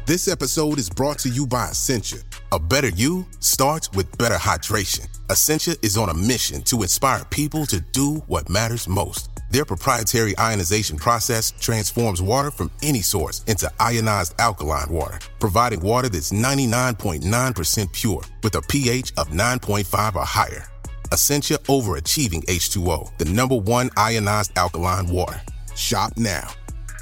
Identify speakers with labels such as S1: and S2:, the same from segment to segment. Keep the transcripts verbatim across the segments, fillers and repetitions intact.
S1: This episode is brought to you by Essentia. A better you starts with better hydration. Essentia is on a mission to inspire people to do what matters most. Their proprietary ionization process transforms water from any source into ionized alkaline water, providing water that's ninety-nine point nine percent pure with a pH of nine point five or higher. Essentia Overachieving H two O, the number one ionized alkaline water. Shop now.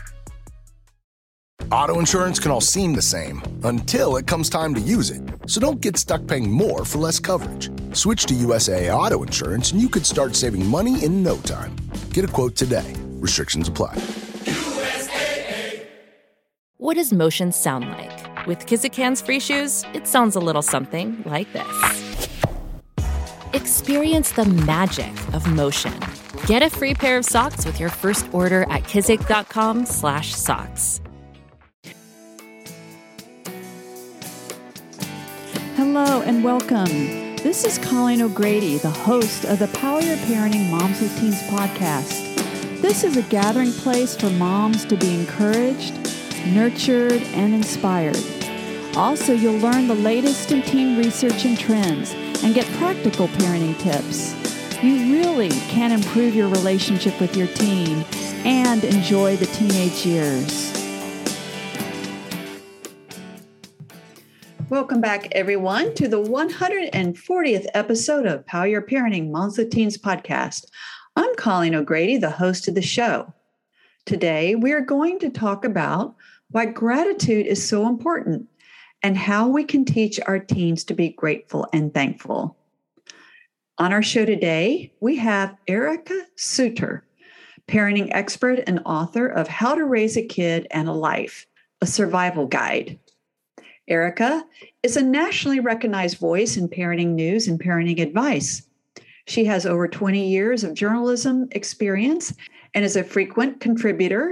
S2: Auto insurance can all seem the same until it comes time to use it. So don't get stuck paying more for less coverage. Switch to U S A A Auto Insurance and you could start saving money in no time. Get a quote today. Restrictions apply.
S3: U S A A.
S4: What does motion sound like? With Kizikans free shoes, it sounds a little something like this. Experience the magic of motion. Get a free pair of socks with your first order at kizik.com slash socks.
S5: Hello and welcome. This is Colleen O'Grady, the host of the Power Your Parenting Moms with Teens podcast. This is a gathering place for moms to be encouraged, nurtured, and inspired. Also, you'll learn the latest in teen research and trends and get practical parenting tips. You really can improve your relationship with your teen and enjoy the teenage years.
S6: Welcome back, everyone, to the one hundred fortieth episode of Power Your Parenting Moms with Teens podcast. I'm Colleen O'Grady, the host of the show. Today, we are going to talk about why gratitude is so important and how we can teach our teens to be grateful and thankful. On our show today, we have Erica Suter, parenting expert and author of How to Raise a Kid and a Life, a Survival Guide. Erica is a nationally recognized voice in parenting news and parenting advice. She has over twenty years of journalism experience and is a frequent contributor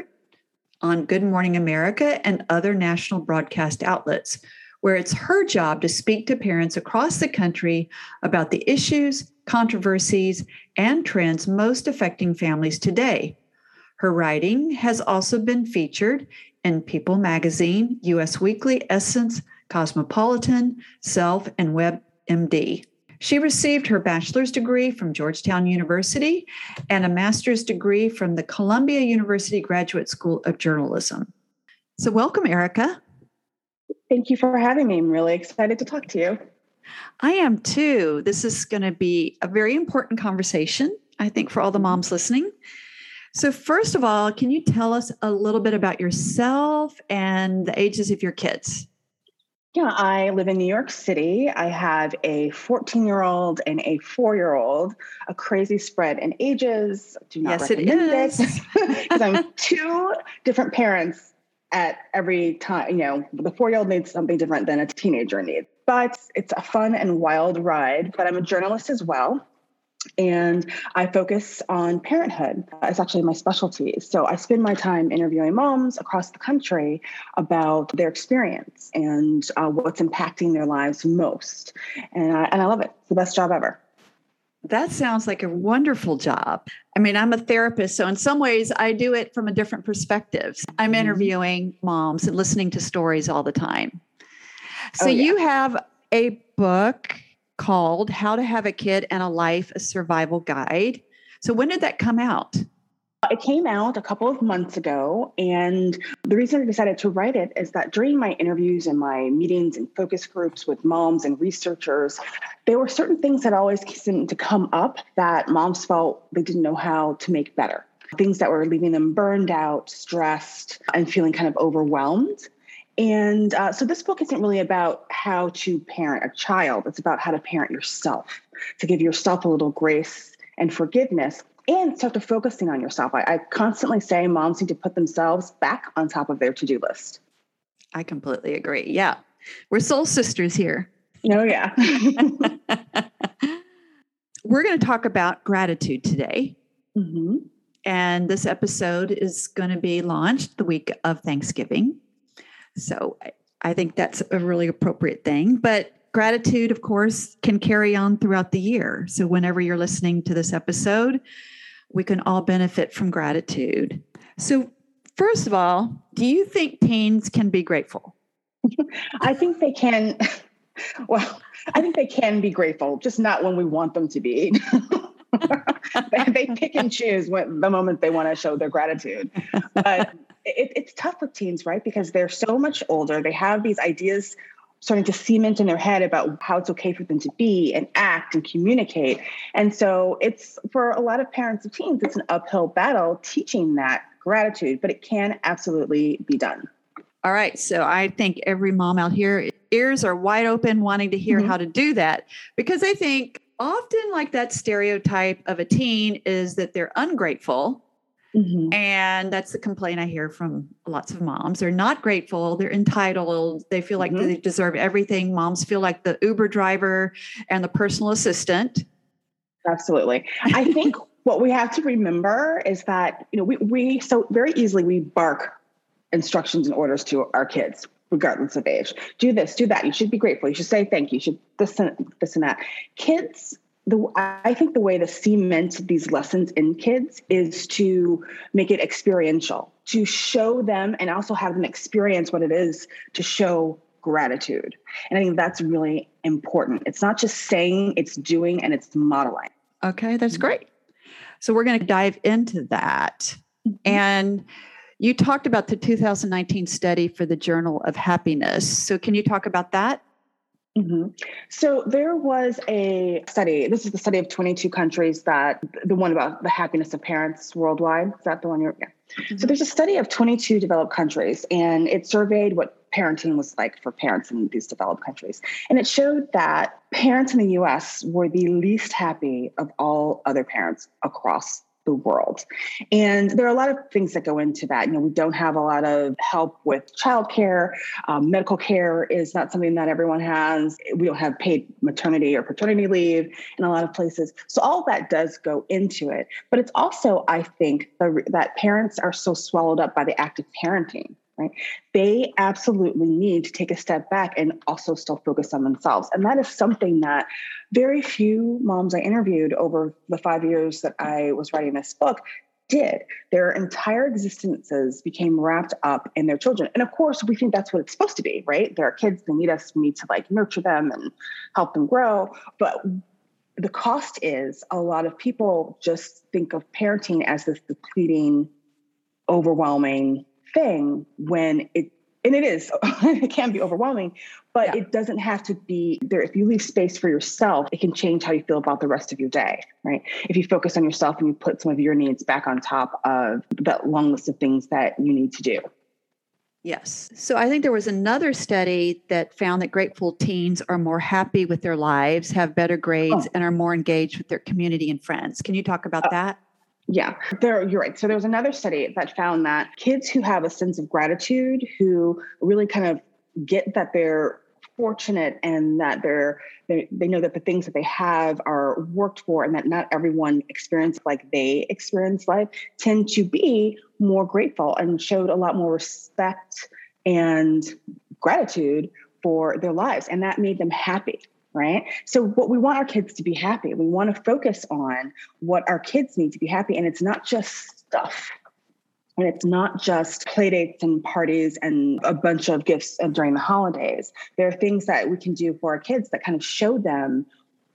S6: on Good Morning America and other national broadcast outlets, where it's her job to speak to parents across the country about the issues, controversies, and trends most affecting families today. Her writing has also been featured in People Magazine, U S Weekly, Essence, Cosmopolitan, Self, and WebMD. She received her bachelor's degree from Georgetown University and a master's degree from the Columbia University Graduate School of Journalism. So welcome, Erica.
S7: Thank you for having me. I'm really excited to talk to you.
S6: I am too. This is going to be a very important conversation, I think, for all the moms listening. So first of all, can you tell us a little bit about yourself and the ages of your kids?
S7: Yeah, I live in New York City. I have a fourteen-year-old and a four-year-old, a crazy spread in ages. Do not
S6: yes, it
S7: recommend
S6: is.
S7: it because I'm two different parents at every time. You know, the four-year-old needs something different than a teenager needs. But it's a fun and wild ride. But I'm a journalist as well. And I focus on parenthood. It's actually my specialty. So I spend my time interviewing moms across the country about their experience and uh, what's impacting their lives most. And I, and I love it. It's the best job ever.
S6: That sounds like a wonderful job. I mean, I'm a therapist, so in some ways I do it from a different perspective. I'm
S7: Mm-hmm.
S6: interviewing moms and listening to stories all the time. So
S7: Oh, yeah.
S6: you have a book called How to Have a Kid and a Life, a Survival Guide. So when did that come out?
S7: It came out a couple of months ago. And the reason I decided to write it is that during my interviews and my meetings and focus groups with moms and researchers, there were certain things that always seemed to come up that moms felt they didn't know how to make better. Things that were leaving them burned out, stressed, and feeling kind of overwhelmed. And uh, so this book isn't really about how to parent a child. It's about how to parent yourself, to give yourself a little grace and forgiveness and start to focusing on yourself. I, I constantly say moms need to put themselves back on top of their to-do list.
S6: I completely agree. Yeah. We're soul sisters here.
S7: Oh, yeah.
S6: We're going to talk about gratitude today.
S7: Mm-hmm.
S6: And this episode is going to be launched the week of Thanksgiving. So I, I think that's a really appropriate thing. But gratitude, of course, can carry on throughout the year. So whenever you're listening to this episode, we can all benefit from gratitude. So first of all, do you think teens can be grateful?
S7: I think they can, well, I think they can be grateful, just not when we want them to be. they, they pick and choose when, the moment they want to show their gratitude. But it, it's tough with teens, right? Because they're so much older. They have these ideas starting to cement in their head about how it's okay for them to be and act and communicate. And so it's, for a lot of parents of teens, it's an uphill battle teaching that gratitude, but it can absolutely be done.
S6: All right. So I think every mom out here, ears are wide open wanting to hear mm-hmm. how to do that, because I think often like that stereotype of a teen is that they're ungrateful. Mm-hmm. And that's the complaint I hear from lots of moms. They're not grateful. They're entitled. They feel like mm-hmm. they deserve everything. Moms feel like the Uber driver and the personal assistant.
S7: Absolutely. I think what we have to remember is that, you know, we, we so very easily we bark instructions and orders to our kids, regardless of age. Do this, do that. You should be grateful. You should say thank you. You should this and this and that. Kids, the I think the way to cement these lessons in kids is to make it experiential, to show them and also have them experience what it is to show gratitude. And I think that's really important. It's not just saying, it's doing, and it's modeling.
S6: Okay, that's great. So we're going to dive into that. Mm-hmm. And you talked about the two thousand nineteen study for the Journal of Happiness. So can you talk about that?
S7: Mm-hmm. So there was a study, this is the study of twenty-two countries, that the one about the happiness of parents worldwide. Is that the one you're, yeah. Mm-hmm. So there's a study of twenty-two developed countries, and it surveyed what parenting was like for parents in these developed countries. And it showed that parents in the U S were the least happy of all other parents across the world. And there are a lot of things that go into that. You know, we don't have a lot of help with childcare. Um, medical care is not something that everyone has. We don't have paid maternity or paternity leave in a lot of places. So all of that does go into it. But it's also, I think, the, that parents are so swallowed up by the act of parenting. Right? They absolutely need to take a step back and also still focus on themselves. And that is something that very few moms I interviewed over the five years that I was writing this book did. Their entire existences became wrapped up in their children. And of course, we think that's what it's supposed to be, right? There are kids, they need us, we need to like nurture them and help them grow. But the cost is a lot of people just think of parenting as this depleting, overwhelming thing when it, and it is, it can be overwhelming, but yeah. It doesn't have to be there. If you leave space for yourself, it can change how you feel about the rest of your day, right? If you focus on yourself and you put some of your needs back on top of that long list of things that you need to do.
S6: Yes. So I think there was another study that found that grateful teens are more happy with their lives, have better grades, oh. and are more engaged with their community and friends. Can you talk about uh, that?
S7: Yeah, there, you're right. So there was another study that found that kids who have a sense of gratitude, who really kind of get that they're fortunate and that they're, they, they know that the things that they have are worked for and that not everyone experienced like they experience life, tend to be more grateful and showed a lot more respect and gratitude for their lives. And that made them happy. Right. So what we want our kids to be happy. We want to focus on what our kids need to be happy. And it's not just stuff. And it's not just play dates and parties and a bunch of gifts during the holidays. There are things that we can do for our kids that kind of show them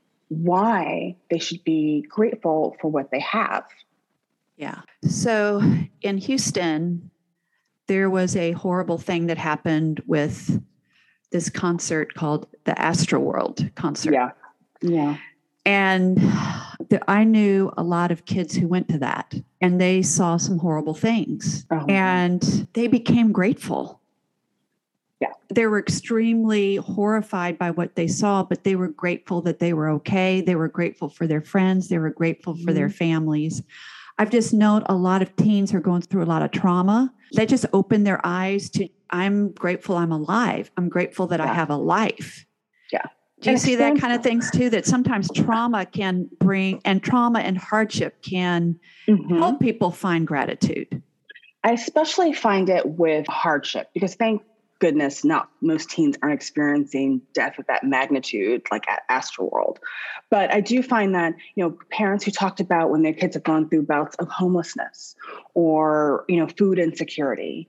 S7: why they should be grateful for what they have.
S6: Yeah. So in Houston, there was a horrible thing that happened with this concert called the Astroworld concert.
S7: Yeah. Yeah.
S6: And the, I knew a lot of kids who went to that and they saw some horrible things oh, and they became grateful.
S7: Yeah.
S6: They were extremely horrified by what they saw, but they were grateful that they were okay. They were grateful for their friends. They were grateful for mm-hmm. their families. I've just known a lot of teens who are going through a lot of trauma. They just open their eyes to, I'm grateful I'm alive. I'm grateful that yeah. I have a life.
S7: Yeah.
S6: Do you see that kind of things too? That sometimes trauma can bring, and trauma and hardship can mm-hmm. help people find gratitude.
S7: I especially find it with hardship because thank goodness not most teens aren't experiencing death of that magnitude like at Astroworld. But I do find that, you know, parents who talked about when their kids have gone through bouts of homelessness or, you know, food insecurity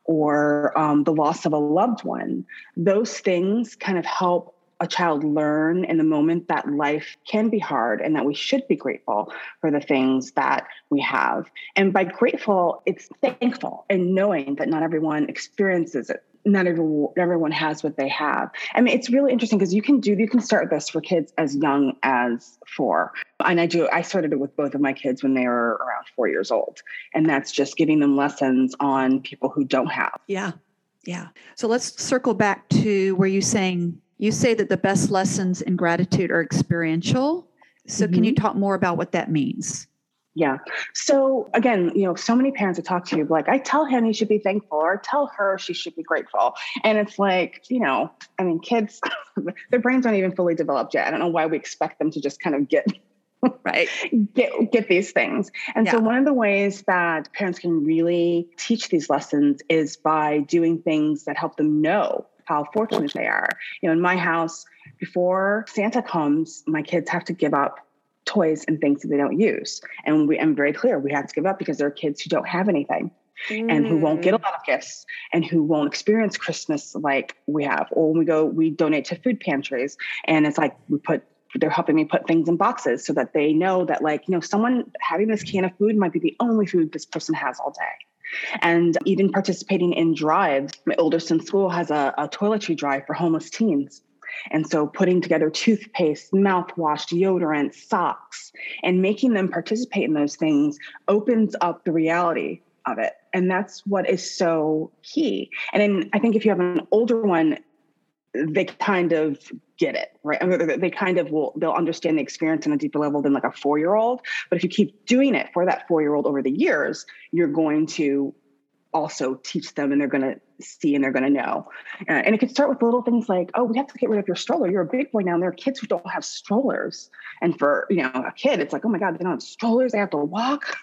S7: or um, the loss of a loved one. Those things kind of help a child learn in the moment that life can be hard and that we should be grateful for the things that we have. And by grateful, it's thankful and knowing that not everyone experiences it. Not everyone, everyone has what they have. I mean, it's really interesting because you can do, you can start this for kids as young as four. And I do, I started it with both of my kids when they were around four years old. And that's just giving them lessons on people who don't have.
S6: Yeah. Yeah. So let's circle back to where you saying, you say that the best lessons in gratitude are experiential. So mm-hmm. Can you talk more about what that means?
S7: Yeah. So again, you know, so many parents that talk to you, like, I tell him he should be thankful or tell her she should be grateful. And it's like, you know, I mean, kids, their brains aren't even fully developed yet. I don't know why we expect them to just kind of get, right, get, get these things. And yeah. So one of the ways that parents can really teach these lessons is by doing things that help them know how fortunate they are. You know, in my house, before Santa comes, my kids have to give up toys and things that they don't use. And we, I'm very clear, we have to give up because there are kids who don't have anything mm. and who won't get a lot of gifts and who won't experience Christmas like we have. Or when we go, we donate to food pantries and it's like we put, they're helping me put things in boxes so that they know that, like, you know, someone having this can of food might be the only food this person has all day. And even participating in drives. My oldest in school has a, a toiletry drive for homeless teens. And so putting together toothpaste, mouthwash, deodorant, socks, and making them participate in those things opens up the reality of it. And that's what is so key. And then I think if you have an older one, they kind of get it, right? I mean, they kind of will, they'll understand the experience on a deeper level than like a four-year-old. But if you keep doing it for that four-year-old over the years, you're going to also teach them and they're going to see and they're going to know. Uh, and it could start with little things like, oh, we have to get rid of your stroller. You're a big boy now. And there are kids who don't have strollers. And for, you know, a kid, it's like, oh my God, they don't have strollers. They have to walk.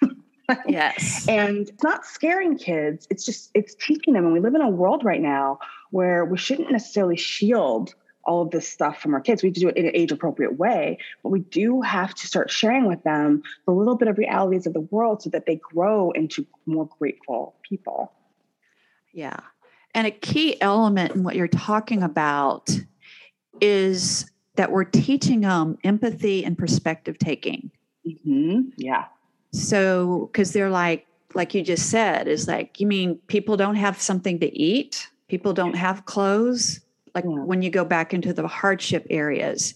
S6: Yes.
S7: And it's not scaring kids. It's just, it's teaching them. And we live in a world right now where we shouldn't necessarily shield all of this stuff from our kids. We have to do it in an age appropriate way, but we do have to start sharing with them the little bit of realities of the world so that they grow into more grateful people.
S6: Yeah. And a key element in what you're talking about is that we're teaching them empathy and perspective taking.
S7: Mm-hmm. Yeah.
S6: So, because they're like, like you just said, is like, you mean people don't have something to eat? People don't have clothes? Like yeah. When you go back into the hardship areas.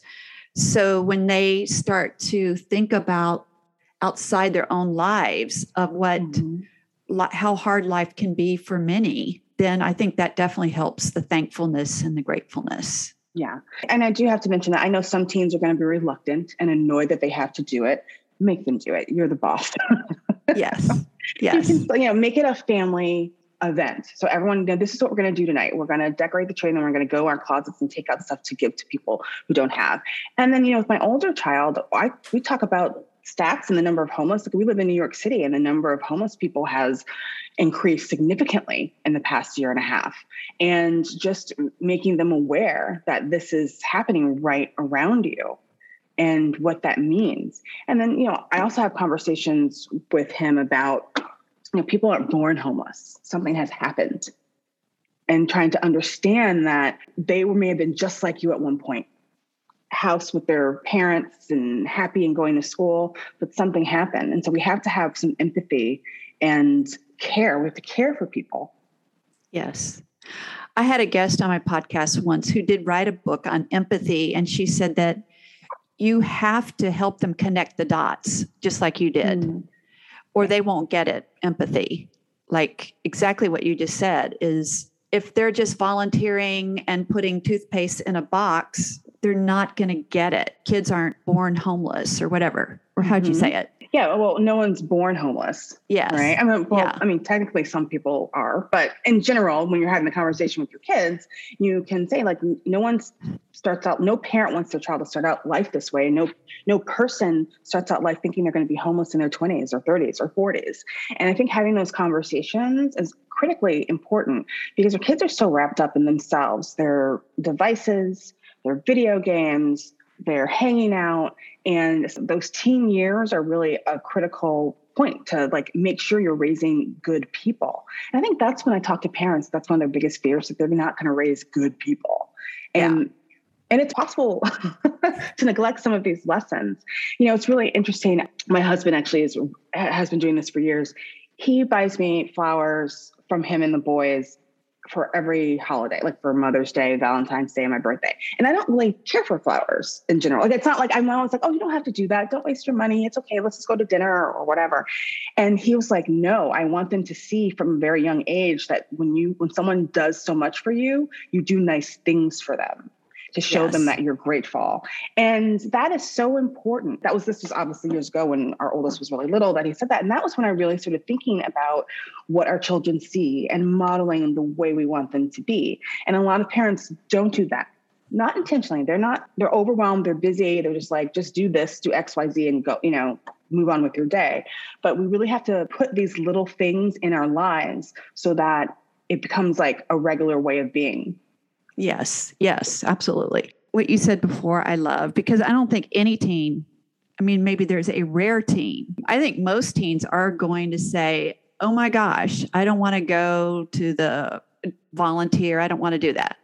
S6: So when they start to think about outside their own lives of what, mm-hmm. li- how hard life can be for many, then I think that definitely helps the thankfulness and the gratefulness.
S7: Yeah. And I do have to mention that I know some teens are going to be reluctant and annoyed that they have to do it. Make them do it. You're the boss.
S6: Yes. Yes.
S7: You can, you know, make it a family event. So everyone, you know, this is what we're going to do tonight. We're going to decorate the tree and then we're going to go in our closets and take out stuff to give to people who don't have. And then, you know, with my older child, I, we talk about stats and the number of homeless. Like we live in New York City and the number of homeless people has increased significantly in the past year and a half. And just making them aware that this is happening right around you and what that means. And then, you know, I also have conversations with him about, you know, people aren't born homeless. Something has happened. And trying to understand that they may have been just like you at one point, house with their parents and happy and going to school, but something happened. And so we have to have some empathy and care. We have to care for people.
S6: Yes. I had a guest on my podcast once who did write a book on empathy. And she said that you have to help them connect the dots, just like you did. Mm. Or they won't get it, empathy. Like exactly what you just said is if they're just volunteering and putting toothpaste in a box, they're not going to get it. Kids aren't born homeless or whatever. Or how'd mm-hmm. you say it?
S7: Yeah, well, no one's born homeless.
S6: Yes.
S7: Right? I mean, well,
S6: yeah.
S7: I mean, technically some people are, but in general, when you're having a conversation with your kids, you can say like, no one starts out, no parent wants their child to start out life this way. No, no person starts out life thinking they're going to be homeless in their twenties or thirties or forties. And I think having those conversations is critically important because our kids are so wrapped up in themselves, their devices, their video games, they're hanging out. And those teen years are really a critical point to like make sure you're raising good people. And I think that's when I talk to parents, that's one of their biggest fears, that they're not going to raise good people. And yeah. And it's possible to neglect some of these lessons. You know, it's really interesting. My husband actually is, has been doing this for years. He buys me flowers from him and the boys for every holiday, like for Mother's Day, Valentine's Day, and my birthday. And I don't really care for flowers in general. Like, it's not like I'm always like, oh, you don't have to do that. Don't waste your money. It's okay. Let's just go to dinner or whatever. And he was like, no, I want them to see from a very young age that when you, when someone does so much for you, you do nice things for them, to show yes. them that you're grateful. And that is so important. That was, this was obviously years ago when our oldest was really little that he said that. And that was when I really started thinking about what our children see and modeling the way we want them to be. And a lot of parents don't do that. Not intentionally. They're not, they're overwhelmed. They're busy. They're just like, just do this, do X, Y, Z and go, you know, move on with your day. But we really have to put these little things in our lives so that it becomes like a regular way of being.
S5: Yes, yes, absolutely. What you said before, I love, because I don't think any teen, I mean, maybe there's a rare teen. I think most teens are going to say, oh my gosh, I don't want to go to the volunteer. I don't want to do that.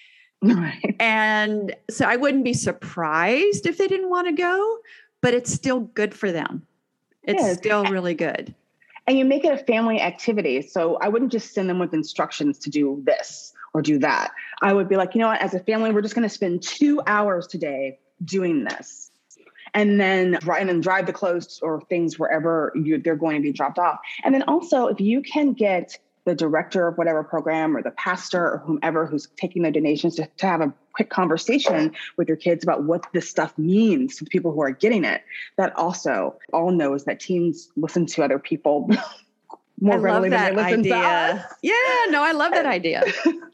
S7: Right.
S5: And so I wouldn't be surprised if they didn't want to go, but it's still good for them. It's yes. still really good.
S7: And you make it a family activity. So I wouldn't just send them with instructions to do this or do that. I would be like, you know what, as a family, we're just going to spend two hours today doing this. And then, and then drive the clothes or things wherever you, they're going to be dropped off. And then also, if you can get the director of whatever program or the pastor or whomever who's taking the donations to, to have a quick conversation with your kids about what this stuff means to the people who are getting it, that also all knows that teens listen to other people more
S5: I
S7: readily
S5: love
S7: than they listen
S5: idea.
S7: to us.
S5: Yeah, no, I love that idea.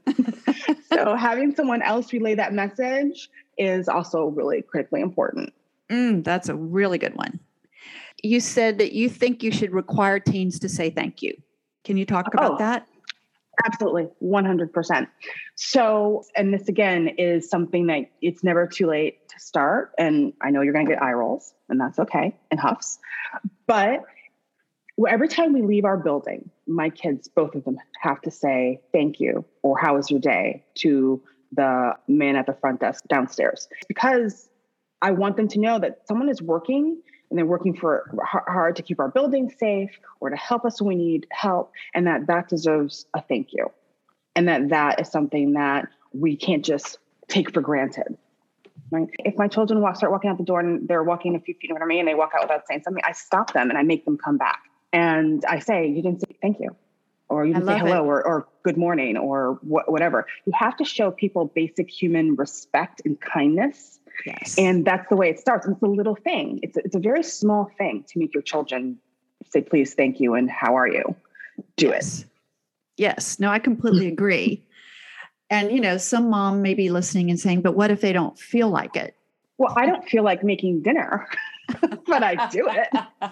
S7: So having someone else relay that message is also really critically important.
S5: Mm, that's a really good one. You said that you think you should require teens to say thank you. Can you talk about
S7: oh,
S5: that?
S7: Absolutely. one hundred percent. So, and this again is something that it's never too late to start. And I know you're going to get eye rolls and that's okay, and huffs, but every time we leave our building, my kids, both of them have to say thank you or how was your day to the man at the front desk downstairs, because I want them to know that someone is working and they're working for hard to keep our building safe or to help us when we need help, and that that deserves a thank you. And that that is something that we can't just take for granted. Right? If my children walk, start walking out the door and they're walking a few feet in front of me and they walk out without saying something, I stop them and I make them come back. And I say, you didn't say thank you, or you didn't say hello, or, or good morning, or wh- whatever. You have to show people basic human respect and kindness.
S5: Yes.
S7: And that's the way it starts. It's a little thing. It's a, it's a very small thing to make your children say, please, thank you, and how are you? Do
S5: yes.
S7: it.
S5: Yes. No, I completely agree. And, you know, some mom may be listening and saying, but what if they don't feel like it?
S7: Well, I don't feel like making dinner, but I do it.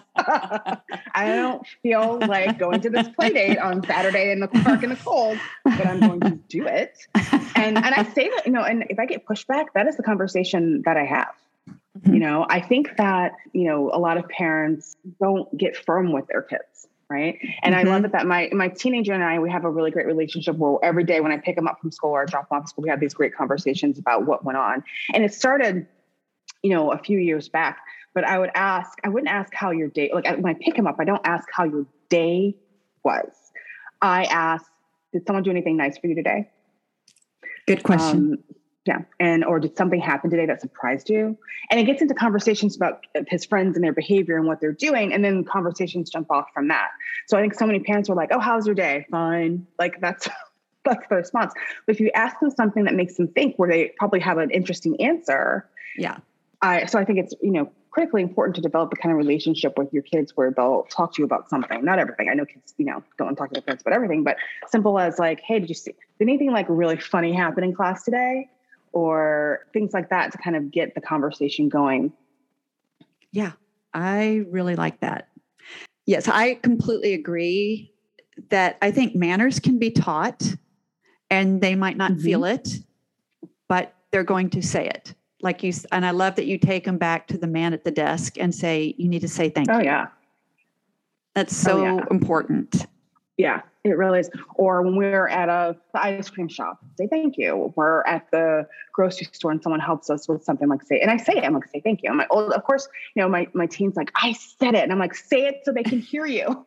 S7: I don't feel like going to this play date on Saturday in the park in the cold, but I'm going to do it. And and I say that, you know, and if I get pushback, that is the conversation that I have. Mm-hmm. You know, I think that, you know, a lot of parents don't get firm with their kids. Right. And mm-hmm. I love it that my, my teenager and I, we have a really great relationship where every day when I pick them up from school or drop them off school, we have these great conversations about what went on. And it started, you know, a few years back, but I would ask, I wouldn't ask how your day, like when I pick him up, I don't ask how your day was. I ask, did someone do anything nice for you today?
S5: Good question.
S7: Um, yeah. And, or did something happen today that surprised you? And it gets into conversations about his friends and their behavior and what they're doing. And then conversations jump off from that. So I think so many parents are like, oh, how's your day? Fine. Like that's, that's the response. But if you ask them something that makes them think, where they probably have an interesting answer.
S5: Yeah.
S7: I, so I think it's, you know, critically important to develop the kind of relationship with your kids where they'll talk to you about something, not everything. I know kids, you know, don't want to talk to their parents about everything, but simple as like, hey, did you see, did anything like really funny happen in class today? Or things like that to kind of get the conversation going.
S5: Yeah, I really like that. Yes, I completely agree that I think manners can be taught and they might not mm-hmm. feel it, but they're going to say it. Like you, and I love that you take them back to the man at the desk and say, you need to say thank
S7: oh,
S5: you.
S7: Oh yeah.
S6: That's so
S7: oh, yeah.
S6: important.
S7: Yeah, it really is. Or when we're at a the ice cream shop, say thank you. We're at the grocery store and someone helps us with something, like say, and I say it, I'm like, say thank you. I'm like, oh, of course, you know, my, my teen's like, I said it. And I'm like, say it so they can hear you.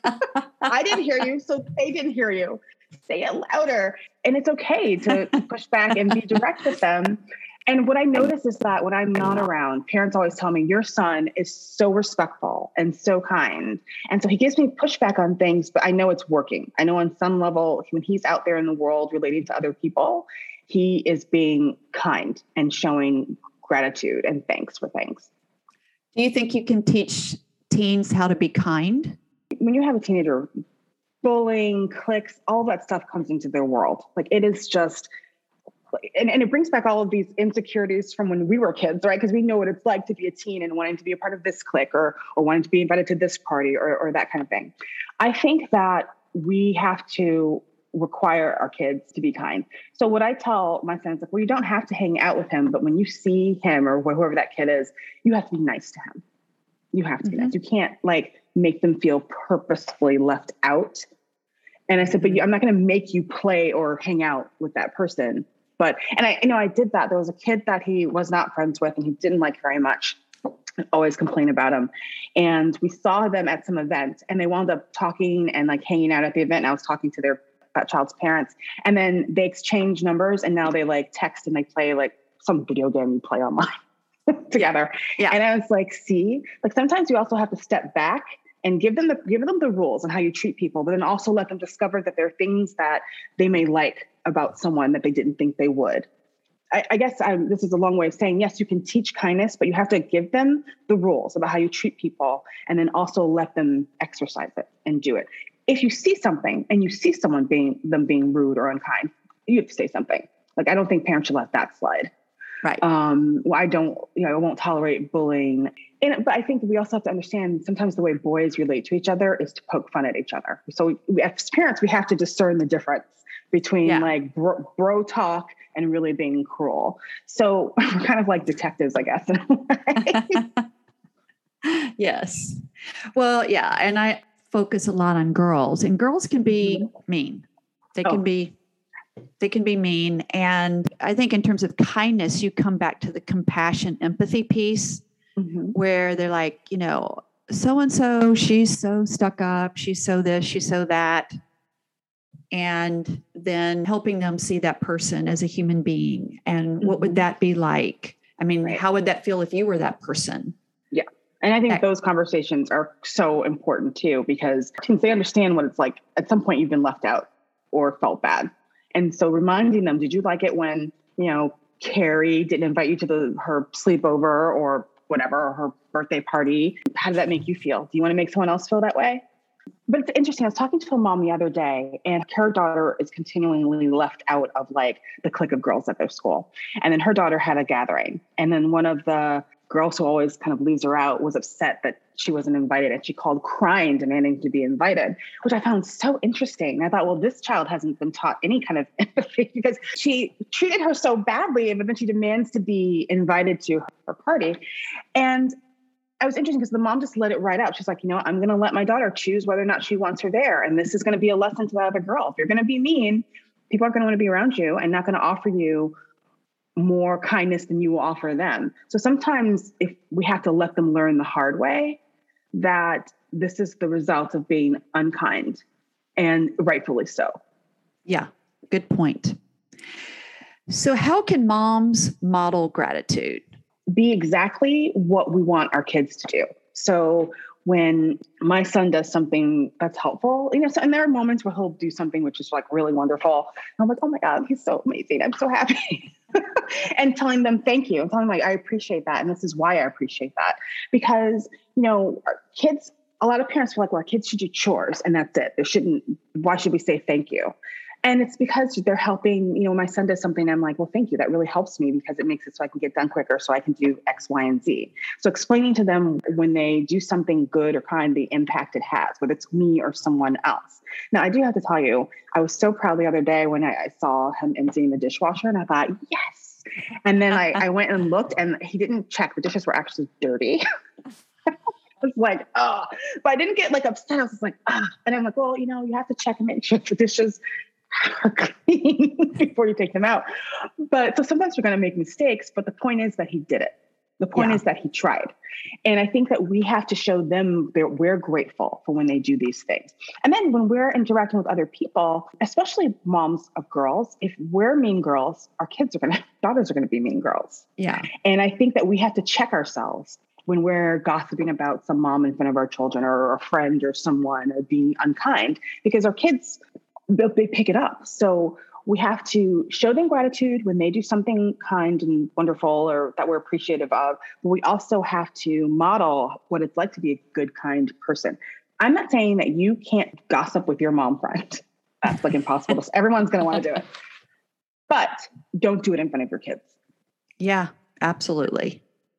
S7: I didn't hear you, so they didn't hear you. Say it louder. And it's okay to push back and be direct with them. And what I notice is that when I'm not around, parents always tell me, your son is so respectful and so kind. And so he gives me pushback on things, but I know it's working. I know on some level, when he's out there in the world relating to other people, he is being kind and showing gratitude and thanks for things.
S6: Do you think you can teach teens how to be kind?
S7: When you have a teenager, bullying, cliques, all that stuff comes into their world. Like it is just... And, and it brings back all of these insecurities from when we were kids, right? Because we know what it's like to be a teen and wanting to be a part of this clique or or wanting to be invited to this party or, or that kind of thing. I think that we have to require our kids to be kind. So what I tell my son is like, well, you don't have to hang out with him, but when you see him or whoever that kid is, you have to be nice to him. You have to be
S6: mm-hmm.
S7: nice. You can't like make them feel purposefully left out. And I said, but you, I'm not going to make you play or hang out with that person. But, and I, you know, I did that. There was a kid that he was not friends with and he didn't like very much. I always complain about him. And we saw them at some event and they wound up talking and like hanging out at the event. And I was talking to their that child's parents and then they exchange numbers and now they like text and they play like some video game you play online together.
S6: Yeah.
S7: And I was like, see, like sometimes you also have to step back and give them the, give them the rules on how you treat people, but then also let them discover that there are things that they may like about someone that they didn't think they would. I, I guess I'm, this is a long way of saying, yes, you can teach kindness, but you have to give them the rules about how you treat people and then also let them exercise it and do it. If you see something and you see someone being, them being rude or unkind, you have to say something. Like, I don't think parents should let that slide.
S6: Right.
S7: Um, well, I don't, you know, I won't tolerate bullying. And, but I think we also have to understand sometimes the way boys relate to each other is to poke fun at each other. So we, as parents, we have to discern the difference between yeah. like bro, bro talk and really being cruel. So we're kind of like detectives, I guess.
S6: Yes. Well, yeah. And I focus a lot on girls, and girls can be mean. They can oh. be They can be mean. And I think in terms of kindness, you come back to the compassion, empathy piece mm-hmm. where they're like, you know, so-and-so, she's so stuck up. She's so this, she's so that. And then helping them see that person as a human being. And mm-hmm. what would that be like? I mean, right. how would that feel if you were that person?
S7: Yeah. And I think
S6: that,
S7: those conversations are so important too, because since they understand what it's like, at some point you've been left out or felt bad. And so reminding them, did you like it when, you know, Carrie didn't invite you to the her sleepover or whatever, or her birthday party? How did that make you feel? Do you want to make someone else feel that way? But it's interesting. I was talking to a mom the other day, and her daughter is continually left out of like the clique of girls at their school. And then her daughter had a gathering. And then one of the girls who always kind of leaves her out was upset that she wasn't invited. And she called crying, demanding to be invited, which I found so interesting. And I thought, well, this child hasn't been taught any kind of empathy because she treated her so badly, but then she demands to be invited to her party. And I was interesting because the mom just let it right out. She's like, you know, I'm going to let my daughter choose whether or not she wants her there. And this is going to be a lesson to the other girl. If you're going to be mean, people aren't going to want to be around you and not going to offer you more kindness than you will offer them. So sometimes if we have to let them learn the hard way that this is the result of being unkind, and rightfully so.
S6: Yeah, good point. So how can moms model gratitude?
S7: Be exactly what we want our kids to do. So when my son does something that's helpful, you know, so, and there are moments where he'll do something which is like really wonderful. And I'm like, oh my God, he's so amazing. I'm so happy. And telling them, thank you. And telling them like, I appreciate that. And this is why I appreciate that. Because, you know, our kids, a lot of parents feel like, well, our kids should do chores and that's it. They shouldn't, why should we say thank you? And it's because they're helping, you know, my son does something. I'm like, well, thank you. That really helps me because it makes it so I can get done quicker so I can do X, Y, and Z. So explaining to them when they do something good or kind, the impact it has, whether it's me or someone else. Now, I do have to tell you, I was so proud the other day when I, I saw him emptying the dishwasher and I thought, yes. And then I, I went and looked and he didn't check. The dishes were actually dirty. was like, oh, but I didn't get like upset. I was just like, ah, and I'm like, well, you know, you have to check and make sure the dishes are clean before you take them out. But so sometimes we're going to make mistakes, but the point is that he did it. The point yeah. is that he tried. And I think that we have to show them that we're grateful for when they do these things. And then when we're interacting with other people, especially moms of girls, if we're mean girls, our kids are going to, daughters are going to be mean girls.
S6: Yeah.
S7: And I think that we have to check ourselves when we're gossiping about some mom in front of our children or a friend or someone or being unkind, because our kids, they pick it up. So we have to show them gratitude when they do something kind and wonderful or that we're appreciative of. But we also have to model what it's like to be a good, kind person. I'm not saying that you can't gossip with your mom friend. That's like impossible. Everyone's going to want to do it. But don't do it in front of your kids.
S6: Yeah, absolutely.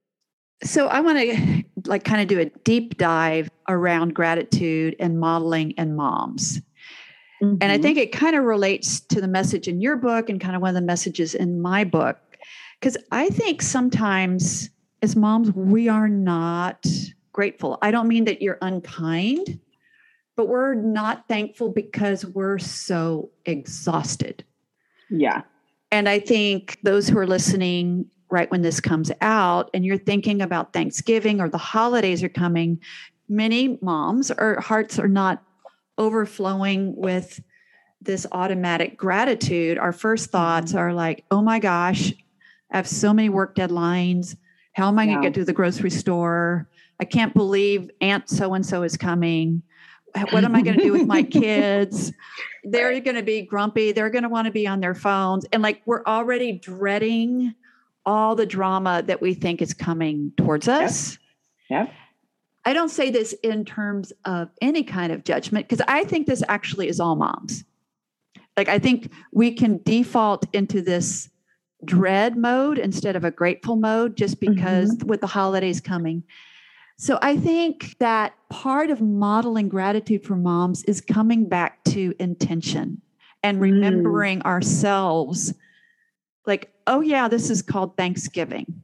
S6: So I want to like kind of do a deep dive around gratitude and modeling and moms. Mm-hmm. And I think it kind of relates to the message in your book and kind of one of the messages in my book. Because I think sometimes as moms, we are not grateful. I don't mean that you're unkind, but we're not thankful because we're so exhausted.
S7: Yeah.
S6: And I think those who are listening right when this comes out and you're thinking about Thanksgiving or the holidays are coming, many moms or hearts are not overflowing with this automatic gratitude. Our first thoughts are like, oh my gosh, I have so many work deadlines. How am I yeah. going to get to the grocery store? I can't believe Aunt so-and-so is coming. What am I going to do with my kids? They're right. going to be grumpy. They're going to want to be on their phones. And like, we're already dreading all the drama that we think is coming towards us.
S7: Yeah. Yep.
S6: I don't say this in terms of any kind of judgment, because I think this actually is all moms. Like, I think we can default into this dread mode instead of a grateful mode, just because mm-hmm. with the holidays coming. So I think that part of modeling gratitude for moms is coming back to intention and remembering mm. ourselves like, oh yeah, this is called Thanksgiving.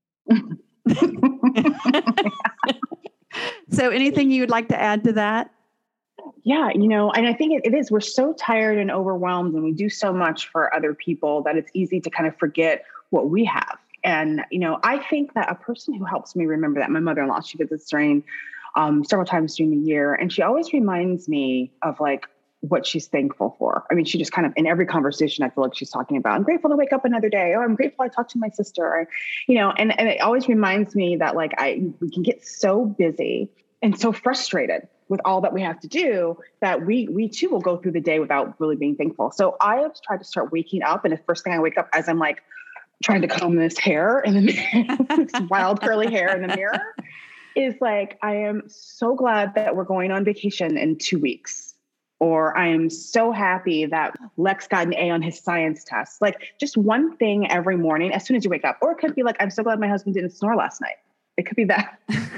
S6: So anything you would like to add to that?
S7: Yeah, you know, and I think it, it is, we're so tired and overwhelmed and we do so much for other people that it's easy to kind of forget what we have. And, you know, I think that a person who helps me remember that, my mother-in-law, she visits during um, several times during the year. And she always reminds me of like what she's thankful for. I mean, she just kind of, in every conversation, I feel like she's talking about, I'm grateful to wake up another day. Or I'm grateful I talked to my sister, or, you know, and, and it always reminds me that like I, we can get so busy and so frustrated with all that we have to do that we, we too will go through the day without really being thankful. So I have tried to start waking up. And the first thing I wake up as I'm like trying to comb this hair in the mirror, this wild curly hair in the mirror, is like, I am so glad that we're going on vacation in two weeks. Or I am so happy that Lex got an A on his science test. Like just one thing every morning as soon as you wake up. Or it could be like, I'm so glad my husband didn't snore last night. It could be that.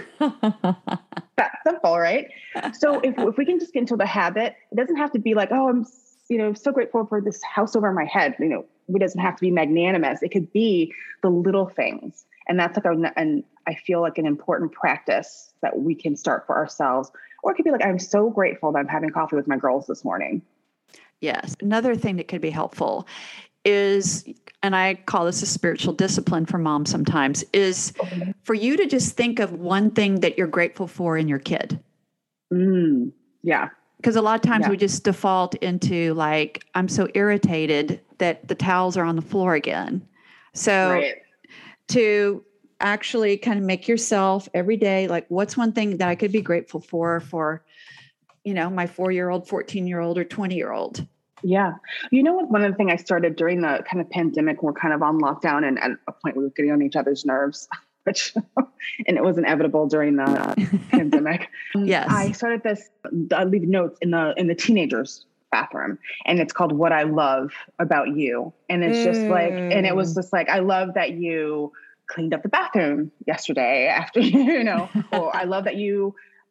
S7: That's simple, right? So if, if we can just get into the habit, it doesn't have to be like, oh, I'm you know so grateful for this house over my head. You know, it doesn't have to be magnanimous. It could be the little things. And that's like, a, and I feel like an important practice that we can start for ourselves. Or it could be like, I'm so grateful that I'm having coffee with my girls this morning.
S6: Yes. Another thing that could be helpful is, and I call this a spiritual discipline for moms sometimes, is okay. for you to just think of one thing that you're grateful for in your kid.
S7: Mm, yeah.
S6: Because a lot of times
S7: yeah.
S6: we just default into like, I'm so irritated that the towels are on the floor again. So right. to actually kind of make yourself every day, like, what's one thing that I could be grateful for, for, you know, my four-year-old, fourteen-year-old, or twenty-year-old.
S7: Yeah. You know what, one of the things I started during the kind of pandemic, we're kind of on lockdown and at a point we were getting on each other's nerves, which, and it was inevitable during the uh, pandemic.
S6: Yes.
S7: I started this, I leave notes in the, in the teenagers' bathroom, and it's called What I Love About You. And it's mm. just like, and it was just like, I love that you cleaned up the bathroom yesterday after, you know, or I love that you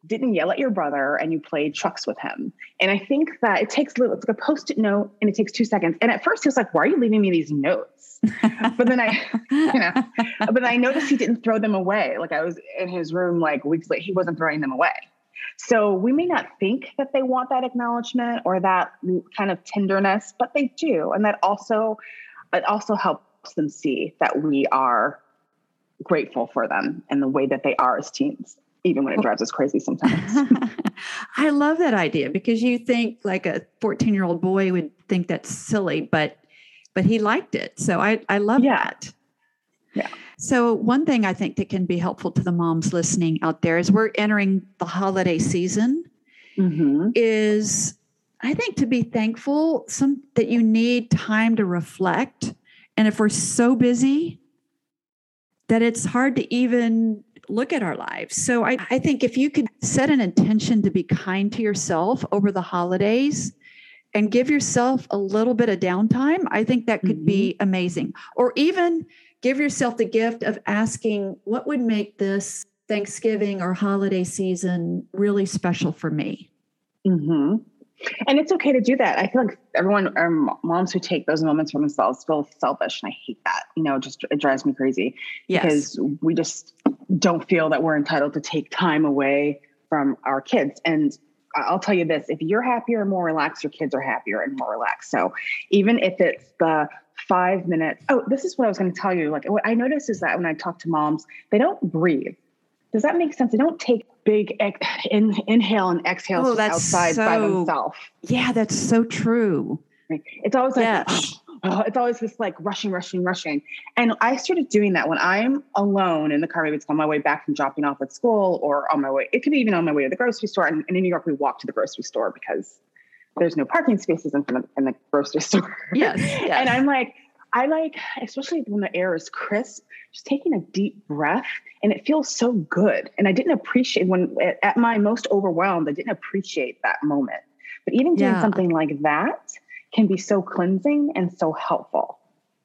S7: didn't yell at your brother and you played trucks with him. And I think that it takes, it's like a post-it note and it takes two seconds. And at first he was like, why are you leaving me these notes? But then I, you know, but then I noticed he didn't throw them away. Like I was in his room like weeks later, he wasn't throwing them away. So we may not think that they want that acknowledgement or that kind of tenderness, but they do. And that also, it also helps them see that we are grateful for them and the way that they are as teens, even when it drives us crazy sometimes.
S6: I love that idea because you think like a fourteen year old boy would think that's silly, but, but he liked it. So I, I love
S7: yeah.
S6: that.
S7: Yeah.
S6: So one thing I think that can be helpful to the moms listening out there is we're entering the holiday season
S7: mm-hmm.
S6: is I think to be thankful some that you need time to reflect. And if we're so busy that it's hard to even look at our lives. So I, I think if you could set an intention to be kind to yourself over the holidays and give yourself a little bit of downtime, I think that could mm-hmm. be amazing. Or even give yourself the gift of asking, what would make this Thanksgiving or holiday season really special for me?
S7: Mm-hmm. And it's okay to do that. I feel like everyone, our moms who take those moments for themselves feel selfish. And I hate that. You know, just it drives me crazy
S6: yes.
S7: because we just don't feel that we're entitled to take time away from our kids. And I'll tell you this, if you're happier and more relaxed, your kids are happier and more relaxed. So even if it's the five minutes, oh, this is what I was going to tell you. Like what I notice is that when I talk to moms, they don't breathe. Does that make sense? They don't take big ex- in, inhale and exhale
S6: oh, that's
S7: outside
S6: so,
S7: by themselves.
S6: Yeah, that's so true.
S7: It's always like,
S6: yes.
S7: oh, it's always this like rushing, rushing, rushing. And I started doing that when I'm alone in the car, maybe it's on my way back from dropping off at school or on my way. It could be even on my way to the grocery store. And, and in New York, we walk to the grocery store because there's no parking spaces in, front of, in the grocery store.
S6: Yes, yes.
S7: And I'm like, I like, especially when the air is crisp, just taking a deep breath and it feels so good. And I didn't appreciate when at my most overwhelmed, I didn't appreciate that moment. But even doing
S6: yeah.
S7: something like that can be so cleansing and so helpful.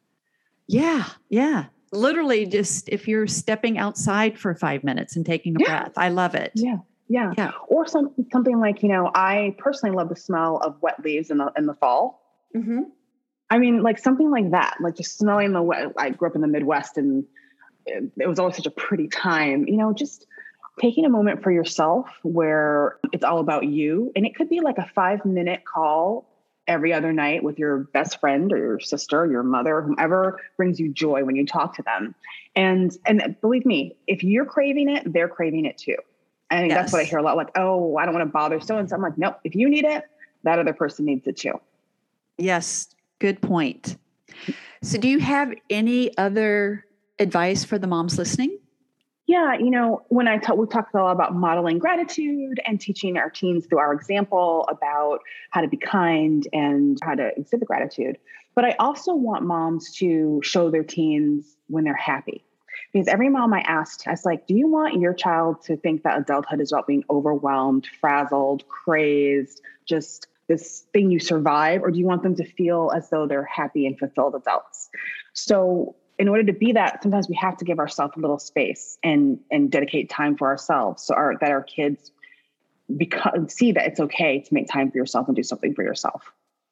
S6: Yeah. Yeah. Literally just if you're stepping outside for five minutes and taking a
S7: yeah.
S6: breath, I love it.
S7: Yeah. Yeah.
S6: Yeah.
S7: Or some, something like, you know, I personally love the smell of wet leaves in the, in the fall.
S6: Mm-hmm.
S7: I mean, like something like that, like just smelling the wet. I grew up in the Midwest and it, it was always such a pretty time, you know, just taking a moment for yourself where it's all about you. And it could be like a five minute call every other night with your best friend or your sister, your mother, whomever brings you joy when you talk to them. And, and believe me, if you're craving it, they're craving it too. I think yes. that's what I hear a lot. Like, oh, I don't want to bother so-and-so. I'm like, nope, if you need it, that other person needs it too.
S6: Yes. Good point. So do you have any other advice for the moms listening?
S7: Yeah. You know, when I talk, we talked a lot about modeling gratitude and teaching our teens through our example about how to be kind and how to exhibit gratitude. But I also want moms to show their teens when they're happy. Because every mom I asked, I was like, do you want your child to think that adulthood is about being overwhelmed, frazzled, crazed, just this thing you survive, or do you want them to feel as though they're happy and fulfilled adults? So in order to be that, sometimes we have to give ourselves a little space and, and dedicate time for ourselves so our, that our kids become, see that it's okay to make time for yourself and do something for yourself.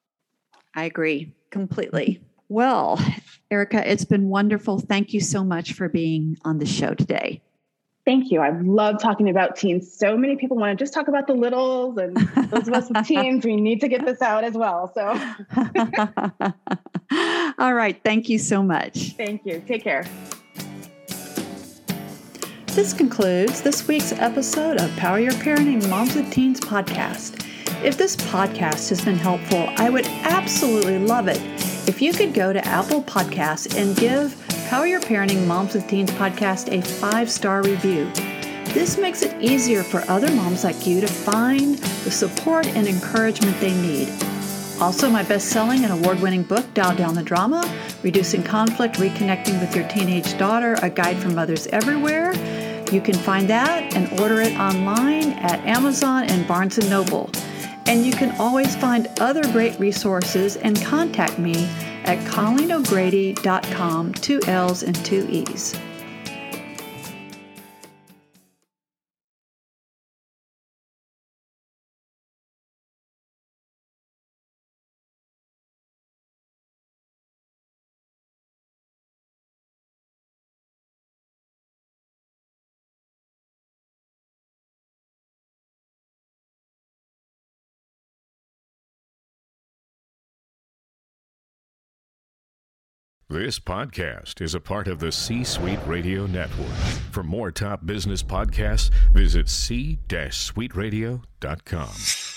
S6: I agree completely. Well, Erica, it's been wonderful. Thank you so much for being on the show today.
S7: Thank you. I love talking about teens. So many people want to just talk about the littles, and those of us with teens, we need to get this out as well. So,
S6: all right. Thank you so much.
S7: Thank you. Take care.
S6: This concludes this week's episode of Power Your Parenting Moms with Teens podcast. If this podcast has been helpful, I would absolutely love it if you could go to Apple Podcasts and give Power Your Parenting Moms with Teens podcast a five-star review. This makes it easier for other moms like you to find the support and encouragement they need. Also, my best-selling and award-winning book, Dial Down the Drama, Reducing Conflict, Reconnecting with Your Teenage Daughter, A Guide for Mothers Everywhere. You can find that and order it online at Amazon and Barnes and Noble. And you can always find other great resources and contact me at colleen o'grady dot com, two L's and two E's.
S8: This podcast is a part of the C-Suite Radio Network. For more top business podcasts, visit c suite radio dot com.